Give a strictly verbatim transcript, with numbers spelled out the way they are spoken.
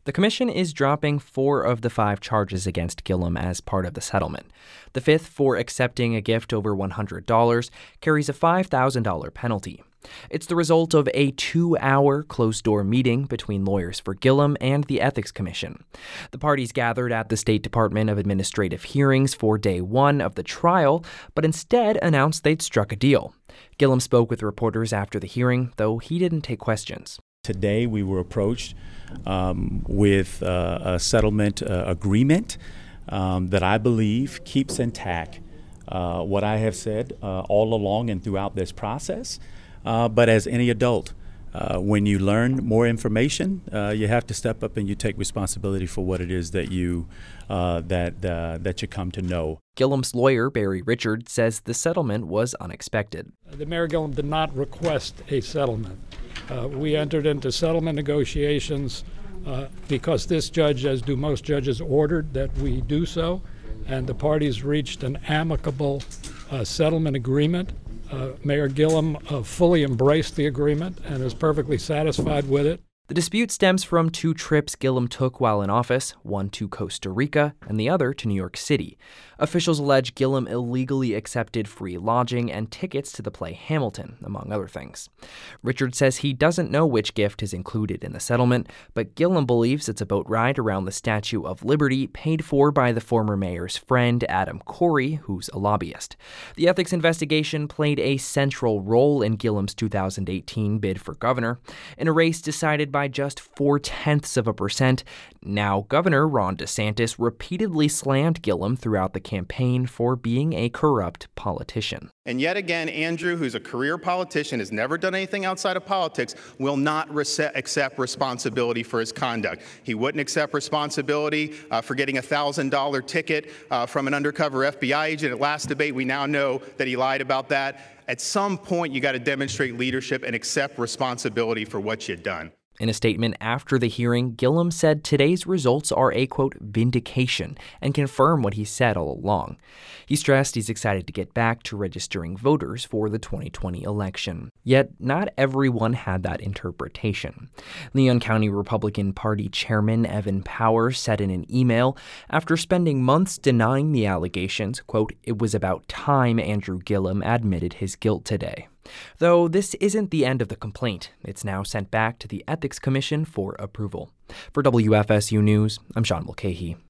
The commission is dropping four of the five charges against Gillum as part of the settlement. The fifth, for accepting a gift over one hundred dollars, carries a five thousand dollars penalty. It's the result of a two-hour closed-door meeting between lawyers for Gillum and the Ethics Commission. The parties gathered at the State Department of Administrative Hearings for day one of the trial, but instead announced they'd struck a deal. Gillum spoke with reporters after the hearing, though he didn't take questions. Today we were approached um, with uh, a settlement uh, agreement um, that I believe keeps intact uh, what I have said uh, all along and throughout this process. Uh, but as any adult, uh, when you learn more information, uh, you have to step up and you take responsibility for what it is that you uh, that uh, that you come to know. Gillum's lawyer, Barry Richard, says the settlement was unexpected. The Mayor Gillum did not request a settlement. Uh, we entered into settlement negotiations uh, because this judge, as do most judges, ordered that we do so, and the parties reached an amicable uh, settlement agreement. Uh, Mayor Gillum uh, fully embraced the agreement and is perfectly satisfied with it. The dispute stems from two trips Gillum took while in office, one to Costa Rica and the other to New York City. Officials allege Gillum illegally accepted free lodging and tickets to the play Hamilton, among other things. Richard says he doesn't know which gift is included in the settlement, but Gillum believes it's a boat ride around the Statue of Liberty paid for by the former mayor's friend, Adam Corey, who's a lobbyist. The ethics investigation played a central role in Gillum's two thousand eighteen bid for governor, in a race decided by by just four-tenths of a percent. Now, Governor Ron DeSantis repeatedly slammed Gillum throughout the campaign for being a corrupt politician. And yet again, Andrew, who's a career politician, has never done anything outside of politics, will not rece- accept responsibility for his conduct. He wouldn't accept responsibility uh, for getting a one thousand dollars ticket uh, from an undercover F B I agent. At last debate, we now know that he lied about that. At some point, you got to demonstrate leadership and accept responsibility for what you've done. In a statement after the hearing, Gillum said today's results are a, quote, vindication and confirm what he said all along. He stressed he's excited to get back to registering voters for the twenty twenty election. Yet, not everyone had that interpretation. Leon County Republican Party Chairman Evan Powers said in an email, after spending months denying the allegations, quote, it was about time Andrew Gillum admitted his guilt today. Though this isn't the end of the complaint, it's now sent back to the Ethics Commission for approval. For W F S U News, I'm Sean Mulcahy.